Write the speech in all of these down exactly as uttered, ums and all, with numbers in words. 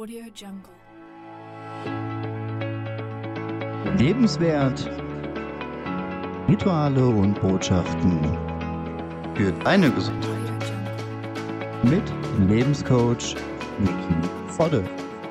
Audio Jungle. Lebenswert, Rituale und Botschaften für deine Gesundheit mit Lebenscoach Niki Vodde.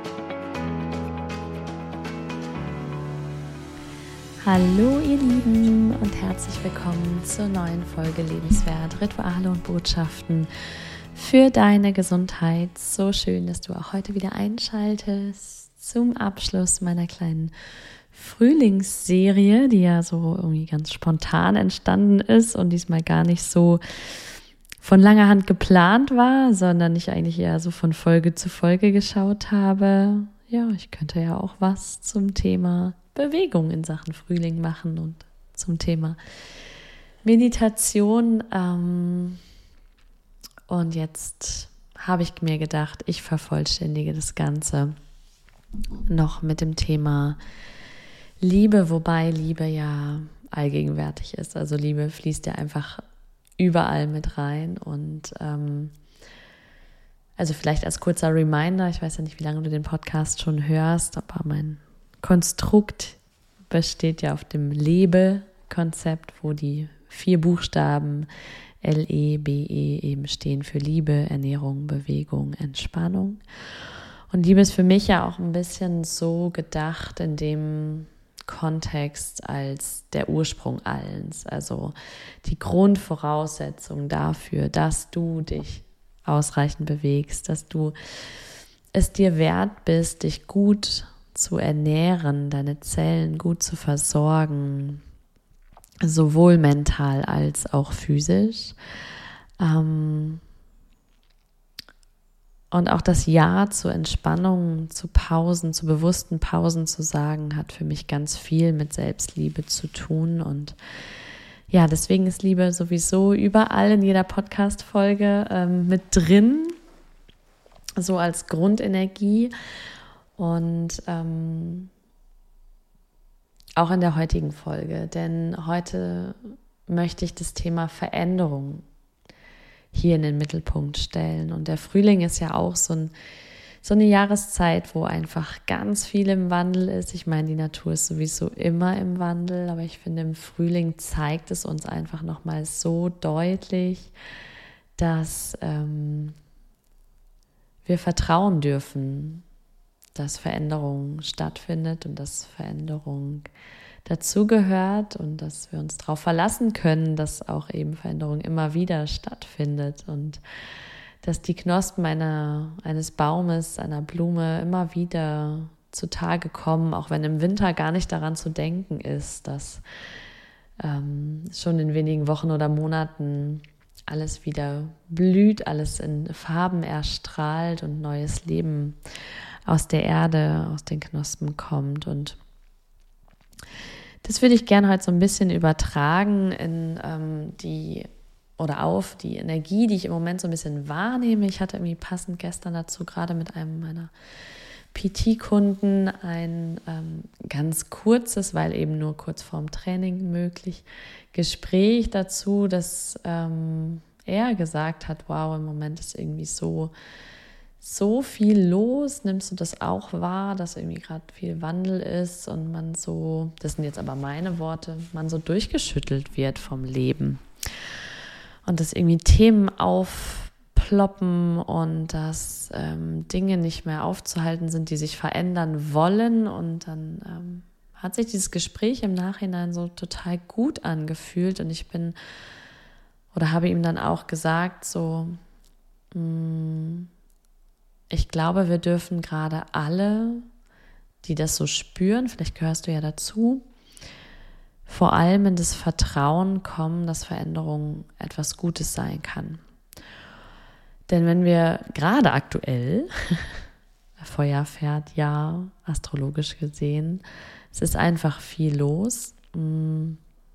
Hallo ihr Lieben und herzlich willkommen zur neuen Folge Lebenswert, Rituale und Botschaften für deine Gesundheit. So schön, dass du auch heute wieder einschaltest zum Abschluss meiner kleinen Frühlingsserie, die ja so irgendwie ganz spontan entstanden ist und diesmal gar nicht so von langer Hand geplant war, sondern ich eigentlich eher so von Folge zu Folge geschaut habe. Ja, ich könnte ja auch was zum Thema Bewegung in Sachen Frühling machen und zum Thema Meditation. Ähm, und jetzt habe ich mir gedacht, ich vervollständige das Ganze noch mit dem Thema Liebe, wobei Liebe ja allgegenwärtig ist. Also Liebe fließt ja einfach überall mit rein. Und ähm, also vielleicht als kurzer Reminder, ich weiß ja nicht, wie lange du den Podcast schon hörst, aber mein Konstrukt besteht ja auf dem Lebe-Konzept, wo die vier Buchstaben L E B E eben stehen für Liebe, Ernährung, Bewegung, Entspannung. Und Liebe ist für mich ja auch ein bisschen so gedacht in dem Kontext als der Ursprung allens, also die Grundvoraussetzung dafür, dass du dich ausreichend bewegst, dass du es dir wert bist, dich gut zu ernähren, deine Zellen gut zu versorgen, sowohl mental als auch physisch. Ähm und auch das Ja zur Entspannung, zu Pausen, zu bewussten Pausen zu sagen, hat für mich ganz viel mit Selbstliebe zu tun. Und ja, deswegen ist Liebe sowieso überall in jeder Podcast-Folge ähm, mit drin, so als Grundenergie. Und ähm, auch in der heutigen Folge, denn heute möchte ich das Thema Veränderung hier in den Mittelpunkt stellen. Und der Frühling ist ja auch so, ein, so eine Jahreszeit, wo einfach ganz viel im Wandel ist. Ich meine, die Natur ist sowieso immer im Wandel, aber ich finde, im Frühling zeigt es uns einfach nochmal so deutlich, dass ähm, wir vertrauen dürfen, dass Veränderung stattfindet und dass Veränderung dazugehört und dass wir uns darauf verlassen können, dass auch eben Veränderung immer wieder stattfindet und dass die Knospen einer, eines Baumes, einer Blume immer wieder zutage kommen, auch wenn im Winter gar nicht daran zu denken ist, dass ähm, schon in wenigen Wochen oder Monaten alles wieder blüht, alles in Farben erstrahlt und neues Leben aus der Erde, aus den Knospen kommt. Und das würde ich gerne heute so ein bisschen übertragen in ähm, die oder auf die Energie, die ich im Moment so ein bisschen wahrnehme. Ich hatte irgendwie passend gestern dazu gerade mit einem meiner P T-Kunden ein ähm, ganz kurzes, weil eben nur kurz vorm Training möglich, Gespräch dazu, dass ähm, er gesagt hat, wow, im Moment ist irgendwie so so viel los. Nimmst du das auch wahr, dass irgendwie gerade viel Wandel ist und man so, das sind jetzt aber meine Worte, man so durchgeschüttelt wird vom Leben und dass irgendwie Themen aufploppen und dass ähm, Dinge nicht mehr aufzuhalten sind, die sich verändern wollen, und dann ähm, hat sich dieses Gespräch im Nachhinein so total gut angefühlt und ich bin oder habe ihm dann auch gesagt, so mh, ich glaube, wir dürfen gerade alle, die das so spüren, vielleicht gehörst du ja dazu, vor allem in das Vertrauen kommen, dass Veränderung etwas Gutes sein kann. Denn wenn wir gerade aktuell, Feuer fährt, ja, astrologisch gesehen, es ist einfach viel los. Wenn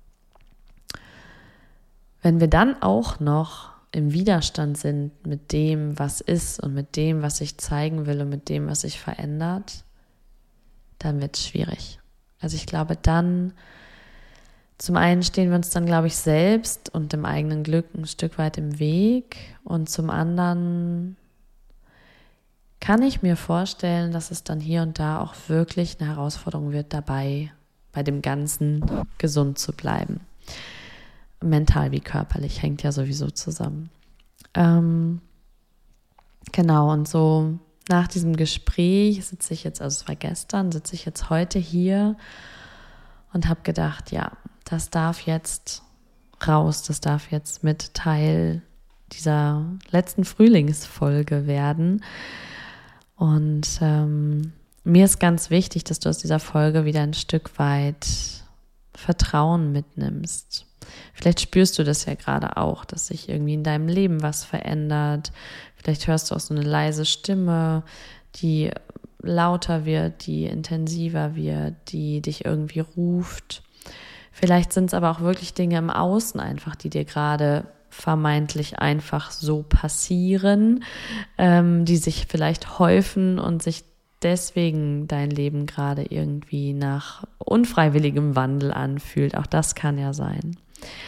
wir dann auch noch im Widerstand sind mit dem, was ist und mit dem, was sich zeigen will und mit dem, was sich verändert, dann wird es schwierig. Also ich glaube, dann zum einen stehen wir uns dann, glaube ich, selbst und dem eigenen Glück ein Stück weit im Weg und zum anderen kann ich mir vorstellen, dass es dann hier und da auch wirklich eine Herausforderung wird, dabei bei dem Ganzen gesund zu bleiben. Mental wie körperlich, hängt ja sowieso zusammen. Ähm, genau, und so nach diesem Gespräch sitze ich jetzt, also es war gestern, sitze ich jetzt heute hier und habe gedacht, ja, das darf jetzt raus, das darf jetzt mit Teil dieser letzten Frühlingsfolge werden. Und ähm, mir ist ganz wichtig, dass du aus dieser Folge wieder ein Stück weit Vertrauen mitnimmst. Vielleicht spürst du das ja gerade auch, dass sich irgendwie in deinem Leben was verändert. Vielleicht hörst du auch so eine leise Stimme, die lauter wird, die intensiver wird, die dich irgendwie ruft. Vielleicht sind es aber auch wirklich Dinge im Außen einfach, die dir gerade vermeintlich einfach so passieren, ähm, die sich vielleicht häufen und sich deswegen dein Leben gerade irgendwie nach unfreiwilligem Wandel anfühlt. Auch das kann ja sein.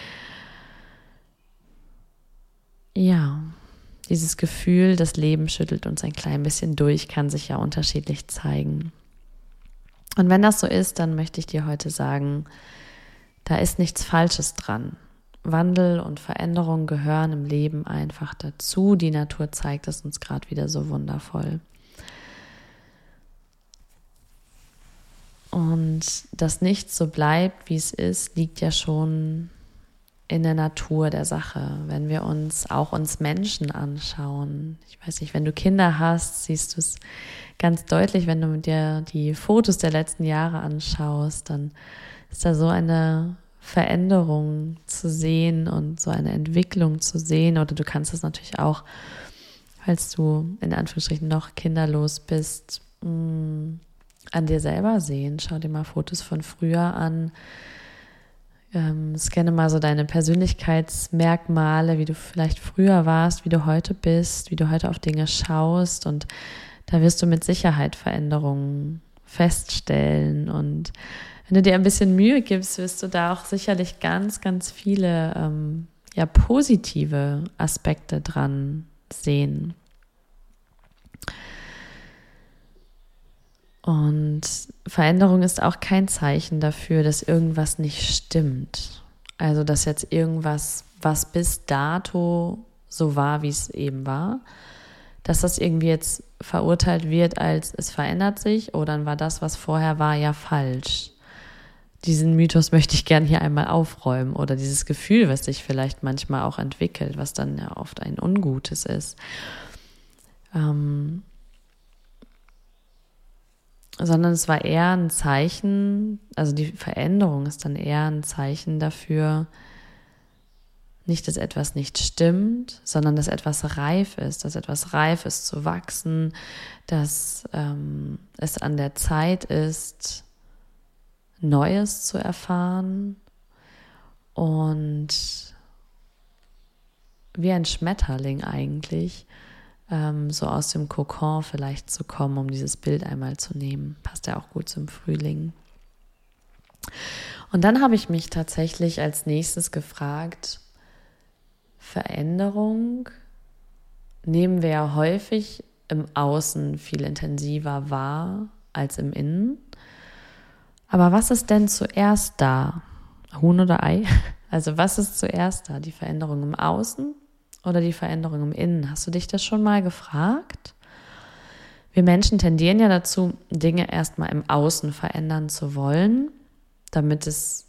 Ja, dieses Gefühl, das Leben schüttelt uns ein klein bisschen durch, kann sich ja unterschiedlich zeigen. Und wenn das so ist, dann möchte ich dir heute sagen, da ist nichts Falsches dran. Wandel und Veränderung gehören im Leben einfach dazu. Die Natur zeigt es uns gerade wieder so wundervoll. Und dass nichts so bleibt, wie es ist, liegt ja schon in der Natur der Sache. Wenn wir uns auch uns Menschen anschauen, ich weiß nicht, wenn du Kinder hast, siehst du es ganz deutlich, wenn du dir die Fotos der letzten Jahre anschaust, dann ist da so eine Veränderung zu sehen und so eine Entwicklung zu sehen. Oder du kannst es natürlich auch, falls du in Anführungsstrichen noch kinderlos bist, mh, an dir selber sehen. Schau dir mal Fotos von früher an. Ähm, scanne mal so deine Persönlichkeitsmerkmale, wie du vielleicht früher warst, wie du heute bist, wie du heute auf Dinge schaust. Und da wirst du mit Sicherheit Veränderungen feststellen. Und wenn du dir ein bisschen Mühe gibst, wirst du da auch sicherlich ganz, ganz viele ähm, ja, positive Aspekte dran sehen. Und Veränderung ist auch kein Zeichen dafür, dass irgendwas nicht stimmt. Also, dass jetzt irgendwas, was bis dato so war, wie es eben war, dass das irgendwie jetzt verurteilt wird als es verändert sich oder dann war das, was vorher war, ja falsch. Diesen Mythos möchte ich gerne hier einmal aufräumen oder dieses Gefühl, was sich vielleicht manchmal auch entwickelt, was dann ja oft ein Ungutes ist. Ähm, sondern es war eher ein Zeichen, also die Veränderung ist dann eher ein Zeichen dafür, nicht, dass etwas nicht stimmt, sondern dass etwas reif ist, dass etwas reif ist zu wachsen, dass ähm, es an der Zeit ist, Neues zu erfahren und wie ein Schmetterling eigentlich ähm, so aus dem Kokon vielleicht zu kommen, um dieses Bild einmal zu nehmen. Passt ja auch gut zum Frühling. Und dann habe ich mich tatsächlich als nächstes gefragt, Veränderung nehmen wir ja häufig im Außen viel intensiver wahr als im Innen. Aber was ist denn zuerst da? Huhn oder Ei? Also was ist zuerst da? Die Veränderung im Außen oder die Veränderung im Innen? Hast du dich das schon mal gefragt? Wir Menschen tendieren ja dazu, Dinge erstmal im Außen verändern zu wollen, damit es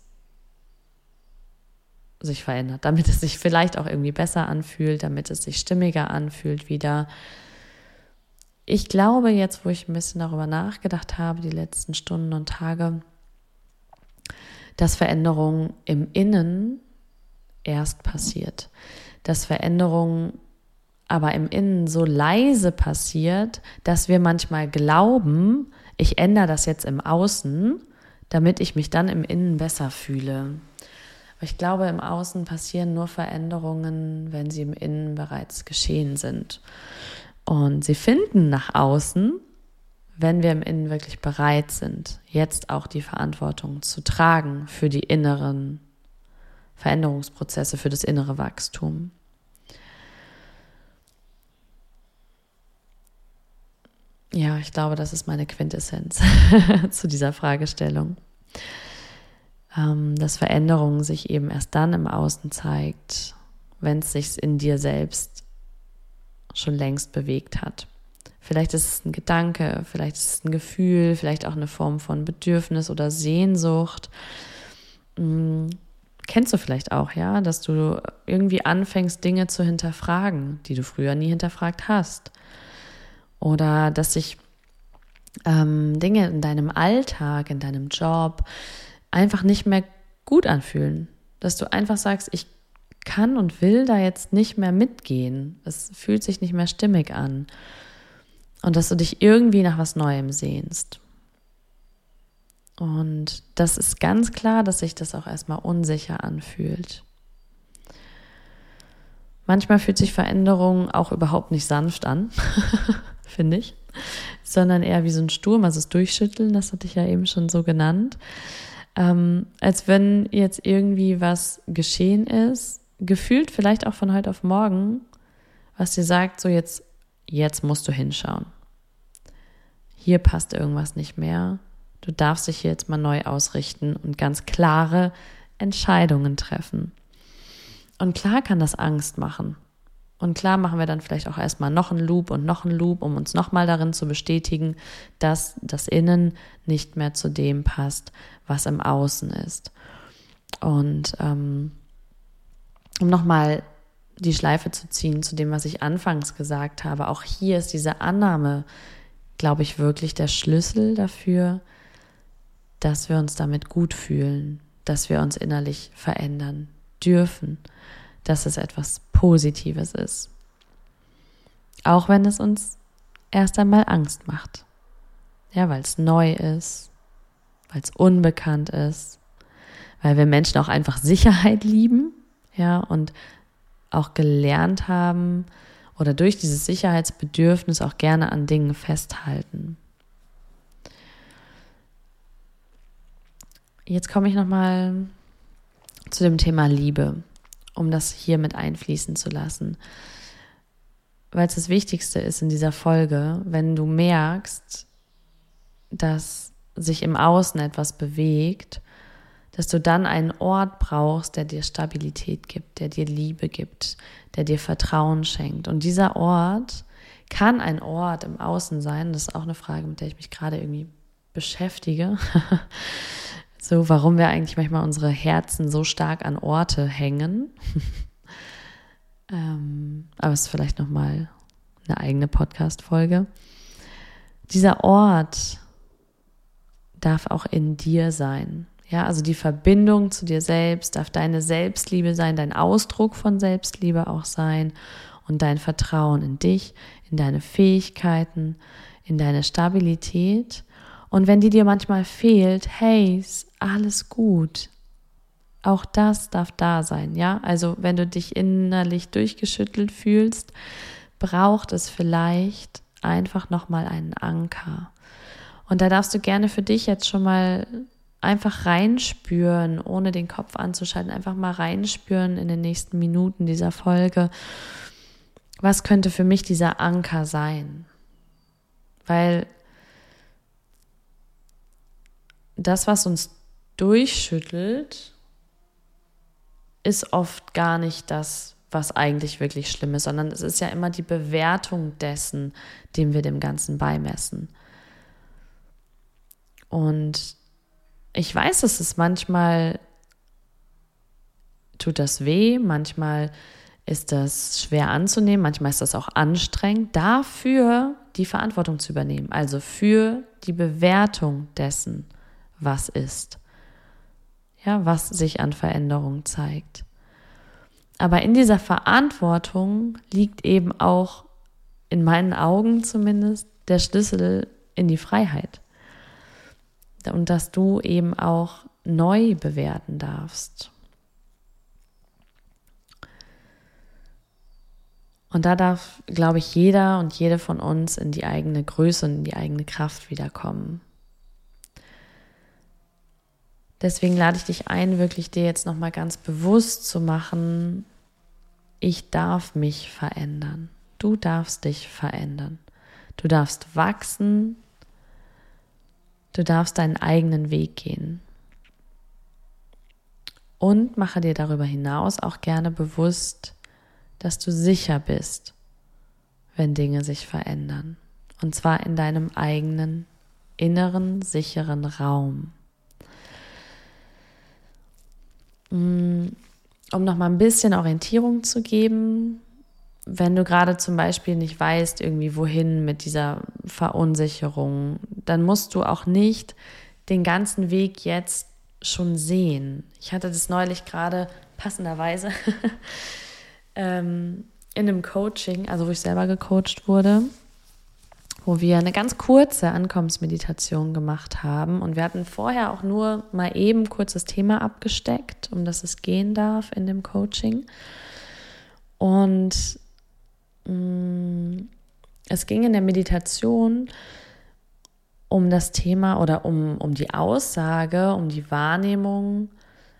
sich verändert, damit es sich vielleicht auch irgendwie besser anfühlt, damit es sich stimmiger anfühlt wieder. Ich glaube jetzt, wo ich ein bisschen darüber nachgedacht habe, die letzten Stunden und Tage, dass Veränderung im Innen erst passiert. Dass Veränderung aber im Innen so leise passiert, dass wir manchmal glauben, ich ändere das jetzt im Außen, damit ich mich dann im Innen besser fühle. Aber ich glaube, im Außen passieren nur Veränderungen, wenn sie im Innen bereits geschehen sind. Und sie finden nach außen, wenn wir im Innen wirklich bereit sind, jetzt auch die Verantwortung zu tragen für die inneren Veränderungsprozesse, für das innere Wachstum. ja, ich glaube, das ist meine Quintessenz zu dieser Fragestellung. Ähm, dass Veränderung sich eben erst dann im Außen zeigt, wenn es sich in dir selbst schon längst bewegt hat. Vielleicht ist es ein Gedanke, vielleicht ist es ein Gefühl, vielleicht auch eine Form von Bedürfnis oder Sehnsucht. Hm, kennst du vielleicht auch, ja, dass du irgendwie anfängst, Dinge zu hinterfragen, die du früher nie hinterfragt hast. Oder dass sich ähm, Dinge in deinem Alltag, in deinem Job einfach nicht mehr gut anfühlen. Dass du einfach sagst, ich kann und will da jetzt nicht mehr mitgehen. Es fühlt sich nicht mehr stimmig an. Und dass du dich irgendwie nach was Neuem sehnst. Und das ist ganz klar, dass sich das auch erstmal unsicher anfühlt. Manchmal fühlt sich Veränderung auch überhaupt nicht sanft an, finde ich, sondern eher wie so ein Sturm, also das Durchschütteln, das hatte ich ja eben schon so genannt. Ähm, als wenn jetzt irgendwie was geschehen ist, gefühlt vielleicht auch von heute auf morgen, was dir sagt, so jetzt, jetzt musst du hinschauen. Hier passt irgendwas nicht mehr. Du darfst dich hier jetzt mal neu ausrichten und ganz klare Entscheidungen treffen. Und klar kann das Angst machen. Und klar machen wir dann vielleicht auch erstmal noch einen Loop und noch einen Loop, um uns nochmal darin zu bestätigen, dass das Innen nicht mehr zu dem passt, was im Außen ist. Und ähm, um nochmal die Schleife zu ziehen zu dem, was ich anfangs gesagt habe, auch hier ist diese Annahme, glaube ich, wirklich der Schlüssel dafür, dass wir uns damit gut fühlen, dass wir uns innerlich verändern dürfen, dass es etwas Positives ist. Auch wenn es uns erst einmal Angst macht. Ja, weil es neu ist, weil es unbekannt ist, weil wir Menschen auch einfach Sicherheit lieben, ja, und auch gelernt haben oder durch dieses Sicherheitsbedürfnis auch gerne an Dingen festhalten. Jetzt komme ich nochmal zu dem Thema Liebe, um das hier mit einfließen zu lassen. Weil es das Wichtigste ist in dieser Folge, wenn du merkst, dass sich im Außen etwas bewegt, dass du dann einen Ort brauchst, der dir Stabilität gibt, der dir Liebe gibt, der dir Vertrauen schenkt. Und dieser Ort kann ein Ort im Außen sein, das ist auch eine Frage, mit der ich mich gerade irgendwie beschäftige. So, warum wir eigentlich manchmal unsere Herzen so stark an Orte hängen. ähm, aber es ist vielleicht nochmal eine eigene Podcast-Folge. Dieser Ort darf auch in dir sein. Ja, also die Verbindung zu dir selbst darf deine Selbstliebe sein, dein Ausdruck von Selbstliebe auch sein und dein Vertrauen in dich, in deine Fähigkeiten, in deine Stabilität. Und wenn die dir manchmal fehlt, hey, ist alles gut. Auch das darf da sein, ja? Also wenn du dich innerlich durchgeschüttelt fühlst, braucht es vielleicht einfach nochmal einen Anker. Und da darfst du gerne für dich jetzt schon mal einfach reinspüren, ohne den Kopf anzuschalten, einfach mal reinspüren in den nächsten Minuten dieser Folge. Was könnte für mich dieser Anker sein? Weil das, was uns durchschüttelt, ist oft gar nicht das, was eigentlich wirklich schlimm ist, sondern es ist ja immer die Bewertung dessen, dem wir dem Ganzen beimessen. Und ich weiß, es ist manchmal, tut das weh, manchmal ist das schwer anzunehmen, manchmal ist das auch anstrengend, dafür die Verantwortung zu übernehmen, also für die Bewertung dessen, was ist, ja, was sich an Veränderung zeigt. Aber in dieser Verantwortung liegt eben auch, in meinen Augen zumindest, der Schlüssel in die Freiheit. Und dass du eben auch neu bewerten darfst. Und da darf, glaube ich, jeder und jede von uns in die eigene Größe und in die eigene Kraft wiederkommen. Deswegen lade ich dich ein, wirklich dir jetzt nochmal ganz bewusst zu machen, ich darf mich verändern. Du darfst dich verändern. Du darfst wachsen. Du darfst deinen eigenen Weg gehen. Und mache dir darüber hinaus auch gerne bewusst, dass du sicher bist, wenn Dinge sich verändern. Und zwar in deinem eigenen, inneren, sicheren Raum. Um nochmal ein bisschen Orientierung zu geben, wenn du gerade zum Beispiel nicht weißt, irgendwie wohin mit dieser Verunsicherung, dann musst du auch nicht den ganzen Weg jetzt schon sehen. Ich hatte das neulich gerade passenderweise ähm, in einem Coaching, also wo ich selber gecoacht wurde, wo wir eine ganz kurze Ankommensmeditation gemacht haben und wir hatten vorher auch nur mal eben kurz das Thema abgesteckt, um das es gehen darf in dem Coaching. Und mh, es ging in der Meditation um das Thema oder um, um die Aussage, um die Wahrnehmung.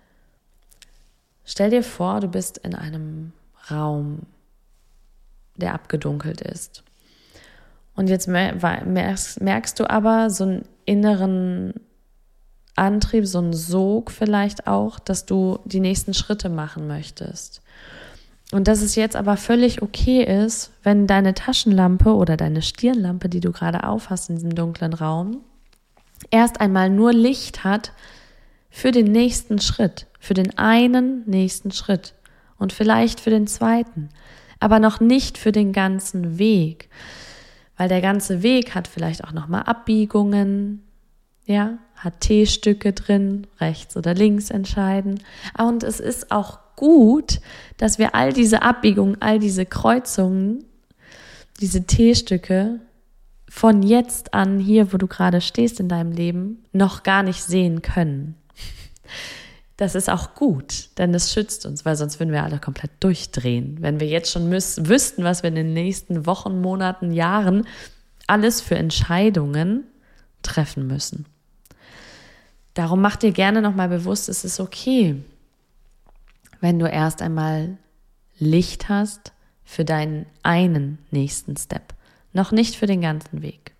Stell dir vor, du bist in einem Raum, der abgedunkelt ist. Und jetzt merkst, merkst du aber so einen inneren Antrieb, so einen Sog vielleicht auch, dass du die nächsten Schritte machen möchtest. Und dass es jetzt aber völlig okay ist, wenn deine Taschenlampe oder deine Stirnlampe, die du gerade aufhast in diesem dunklen Raum, erst einmal nur Licht hat für den nächsten Schritt, für den einen nächsten Schritt und vielleicht für den zweiten, aber noch nicht für den ganzen Weg. Weil der ganze Weg hat vielleicht auch nochmal Abbiegungen, ja, hat T-Stücke drin, rechts oder links entscheiden. Und es ist auch gut, dass wir all diese Abbiegungen, all diese Kreuzungen, diese T-Stücke von jetzt an, hier wo du gerade stehst in deinem Leben, noch gar nicht sehen können. Das ist auch gut, denn das schützt uns, weil sonst würden wir alle komplett durchdrehen. Wenn wir jetzt schon müß, wüssten, was wir in den nächsten Wochen, Monaten, Jahren alles für Entscheidungen treffen müssen. Darum mach dir gerne nochmal bewusst, es ist okay, wenn du erst einmal Licht hast für deinen einen nächsten Step, noch nicht für den ganzen Weg.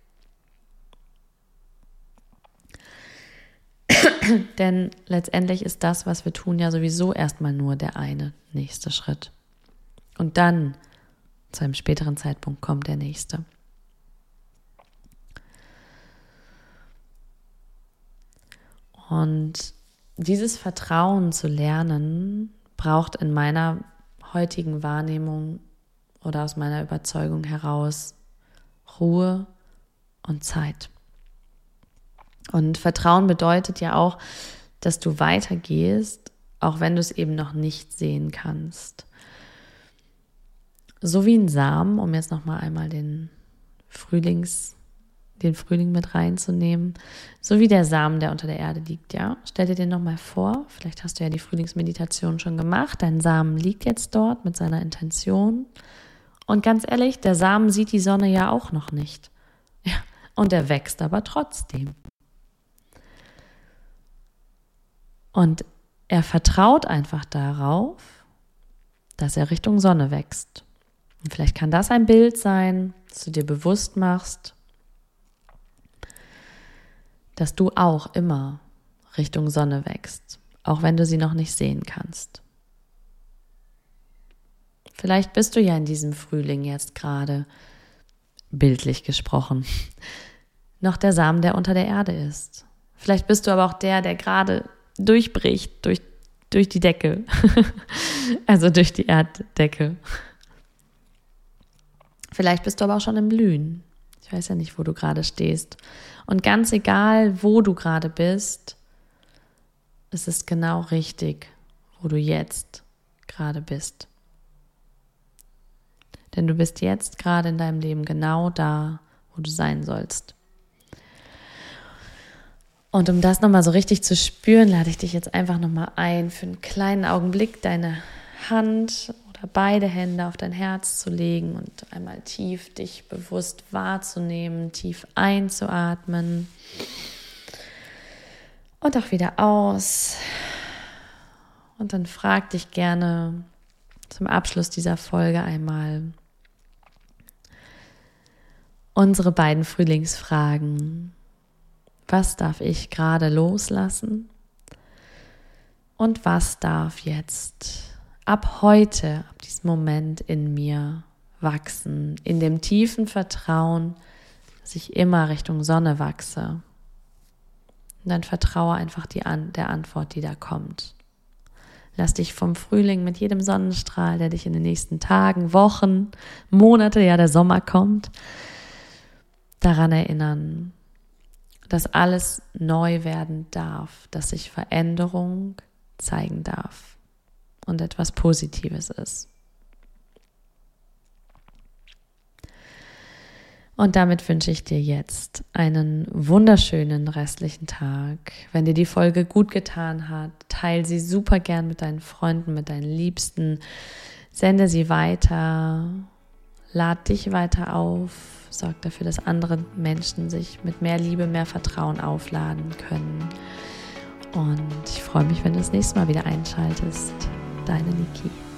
Denn letztendlich ist das, was wir tun, ja sowieso erstmal nur der eine nächste Schritt. Und dann, zu einem späteren Zeitpunkt, kommt der nächste. Und dieses Vertrauen zu lernen, braucht in meiner heutigen Wahrnehmung oder aus meiner Überzeugung heraus Ruhe und Zeit. Und Vertrauen bedeutet ja auch, dass du weitergehst, auch wenn du es eben noch nicht sehen kannst. So wie ein Samen, um jetzt nochmal einmal den Frühlings, den Frühling mit reinzunehmen, so wie der Samen, der unter der Erde liegt, ja. Stell dir den nochmal vor, vielleicht hast du ja die Frühlingsmeditation schon gemacht, dein Samen liegt jetzt dort mit seiner Intention. Und ganz ehrlich, der Samen sieht die Sonne ja auch noch nicht. Ja, und er wächst aber trotzdem. Und er vertraut einfach darauf, dass er Richtung Sonne wächst. Und vielleicht kann das ein Bild sein, dass du dir bewusst machst, dass du auch immer Richtung Sonne wächst, auch wenn du sie noch nicht sehen kannst. Vielleicht bist du ja in diesem Frühling jetzt gerade, bildlich gesprochen, noch der Samen, der unter der Erde ist. Vielleicht bist du aber auch der, der gerade durchbricht durch, durch die Decke, also durch die Erddecke. Vielleicht bist du aber auch schon im Blühen. Ich weiß ja nicht, wo du gerade stehst. Und ganz egal, wo du gerade bist, es ist genau richtig, wo du jetzt gerade bist. Denn du bist jetzt gerade in deinem Leben genau da, wo du sein sollst. Und um das nochmal so richtig zu spüren, lade ich dich jetzt einfach nochmal ein, für einen kleinen Augenblick deine Hand oder beide Hände auf dein Herz zu legen und einmal tief dich bewusst wahrzunehmen, tief einzuatmen und auch wieder aus. Und dann frag dich gerne zum Abschluss dieser Folge einmal, unsere beiden Frühlingsfragen. Was darf ich gerade loslassen? Und was darf jetzt ab heute, ab diesem Moment in mir wachsen, in dem tiefen Vertrauen, dass ich immer Richtung Sonne wachse. Und dann vertraue einfach die An- der Antwort, die da kommt. Lass dich vom Frühling mit jedem Sonnenstrahl, der dich in den nächsten Tagen, Wochen, Monate, ja der Sommer kommt, daran erinnern, dass alles neu werden darf, dass sich Veränderung zeigen darf und etwas Positives ist. Und damit wünsche ich dir jetzt einen wunderschönen restlichen Tag. Wenn dir die Folge gut getan hat, teile sie super gern mit deinen Freunden, mit deinen Liebsten. Sende sie weiter, lad dich weiter auf, sorg dafür, dass andere Menschen sich mit mehr Liebe, mehr Vertrauen aufladen können. Und ich freue mich, wenn du das nächste Mal wieder einschaltest. Deine Niki.